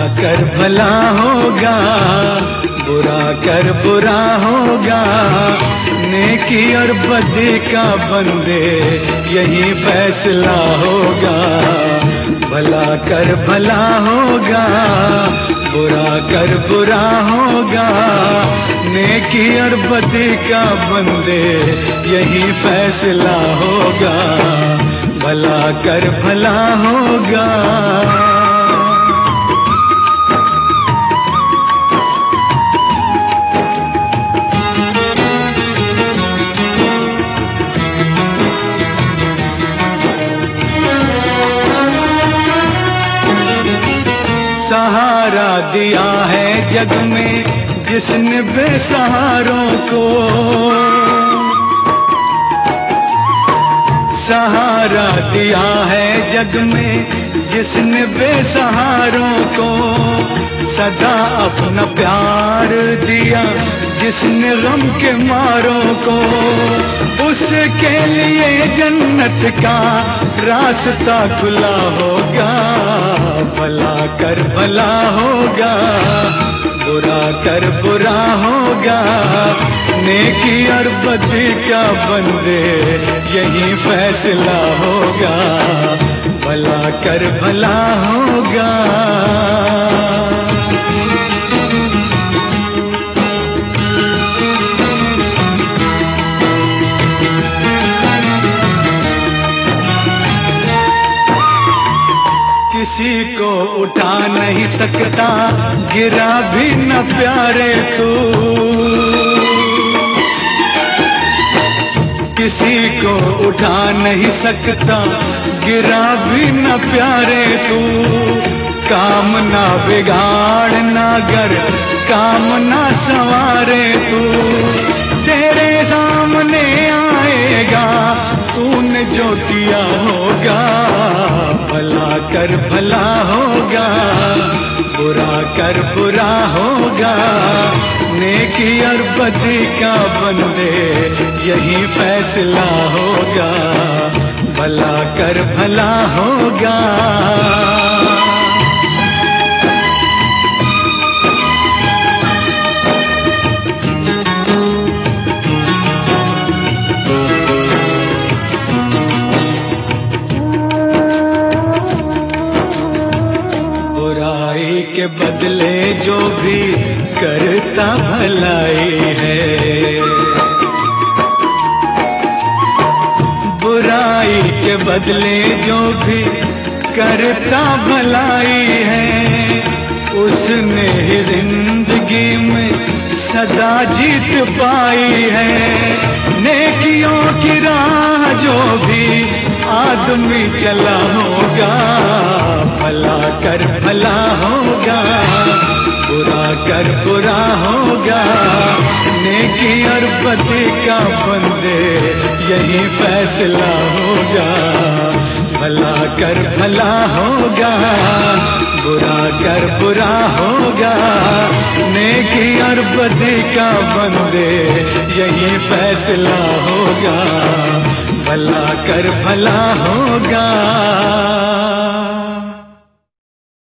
कर भला होगा, बुरा कर बुरा होगा। नेकी और बदी का बंदे यही फैसला होगा। भला कर भला होगा, बुरा कर बुरा होगा। नेकी और बदी का बंदे यही फैसला होगा। भला कर भला होगा। सहारा दिया है जग में जिसने बेसहारों को, सहारा दिया है जग में जिसने बेसहारों को। सदा अपना प्यार दिया जिसने गम के मारों को। उसके लिए जन्नत का रास्ता खुला होगा। भला कर भला होगा, बुरा कर बुरा होगा। नेकी और बदी का बंदे यही फैसला होगा। भला कर भला होगा। किसी को उठा नहीं सकता, गिरा भी न प्यारे तू। किसी को उठा नहीं सकता, गिरा भी न प्यारे तू। काम ना बिगाड़ ना गर, काम ना संवारे तू। तेरे सामने आएगा तूने जो किया होगा। भला कर भला होगा, बुरा कर बुरा होगा। नेकी और बदी का बंदे यही फैसला होगा। भला कर भला होगा। के बदले जो भी करता भलाई है, बुराई के बदले जो भी करता भलाई है। उसने ही जिंदगी में सदा जीत पाई है। नेकियों की राह जो भी आदमी चला होगा। भला कर भला होगा, बुरा कर बुरा होगा। नेकी और बदी का बंदे यही फैसला होगा। भला कर भला होगा, बुरा कर बुरा होगा। नेकी और बदी का बंदे यही फैसला होगा। भला कर भला होगा।